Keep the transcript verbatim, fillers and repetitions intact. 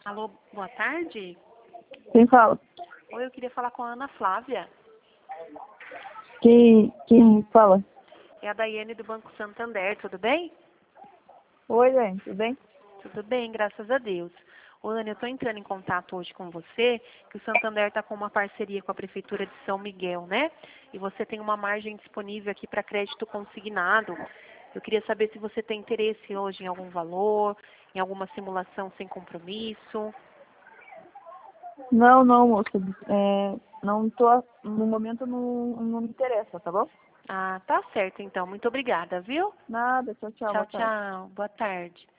Alô, boa tarde. Quem fala? Oi, eu queria falar com a Ana Flávia. Quem, quem fala? É a Daiane do Banco Santander, tudo bem? Oi, gente, tudo bem? Tudo bem, graças a Deus. Ô, Ana, eu estou entrando em contato hoje com você, que o Santander está com uma parceria com a Prefeitura de São Miguel, né? E você tem uma margem disponível aqui para crédito consignado. Eu queria saber se você tem interesse hoje em algum valor, em alguma simulação sem compromisso. Não, não, moça. É, não tô, no momento não, não me interessa, tá bom? Ah, tá certo então. Muito obrigada, viu? Nada, tchau, tchau, Tchau, boa tarde. tchau. Boa tarde.